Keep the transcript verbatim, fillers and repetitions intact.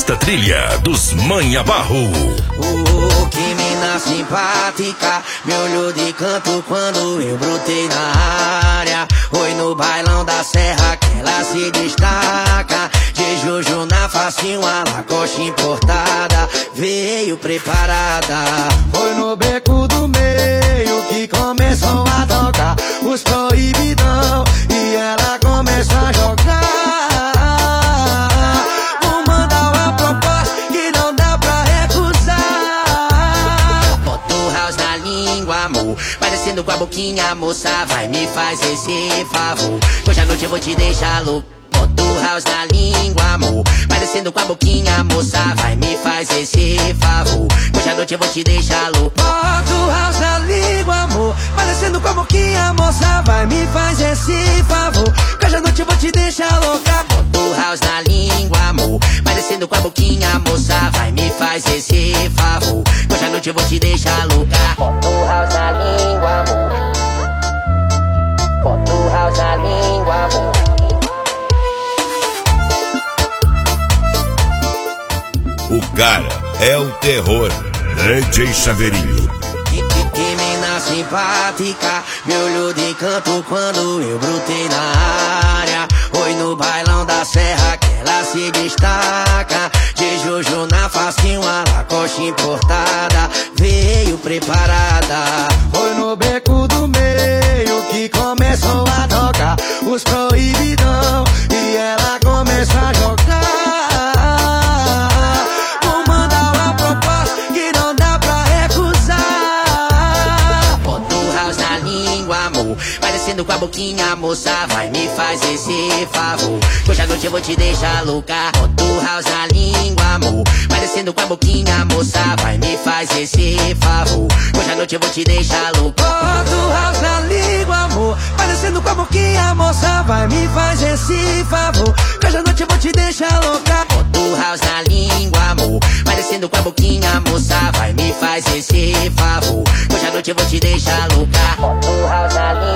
Nesta trilha dos Manha Barro. Oh, que mina simpática, me olhou de canto quando eu brotei na área. Oi, no bailão da serra que ela se destaca. De Jojo na facinho, a Lacoste importada, veio preparada. Foi no beco do meio que começou a tocar os proibidão e ela começou a jogar. Vou mandar uma proposta que não dá pra recusar. Bota o house na língua, amor, parecendo com a boquinha, moça, vai me fazer esse favor. Hoje à noite eu vou te deixar louco. Bota o house na língua, amor, parecendo com a boquinha, moça, vai me fazer esse favor. Hoje à noite eu vou te deixar louco. Bota o house na língua, amor, parecendo com a boquinha, moça, vai me fazer esse favor. Hoje à noite eu vou te deixar louca. Bota o house na língua, amor, parecendo com a boquinha, moça, vai me fazer esse favor. Hoje à noite eu vou te deixar louca. Bota o house na língua, amor, bota o house na língua, amor. O cara é o terror, D J Chaveirinho. Que, que, que mina simpática, me olhou de canto quando eu brotei na área. Oi, no bailão da serra que ela se destaca. De Jojo na facinho, a Lacoste importada, veio preparada. Foi no beco do meio que começou a tocar os proibidão e ela começou a jogar. Parecendo com a boquinha, moça, vai me fazer esse favor. Hoje à noite eu vou te deixar louca. Bota o house na língua, amor, parecendo com a boquinha, moça, vai me fazer esse favor. Hoje à noite eu vou te deixar louca. Bota o house na língua, amor, parecendo com a boquinha, moça, vai me fazer esse favor. Hoje à noite eu vou te deixar louca. Bota o house na língua, amor, parecendo com a boquinha, moça, vai me fazer esse favor. Hoje à noite eu vou te deixar louca. Bota o house na língua.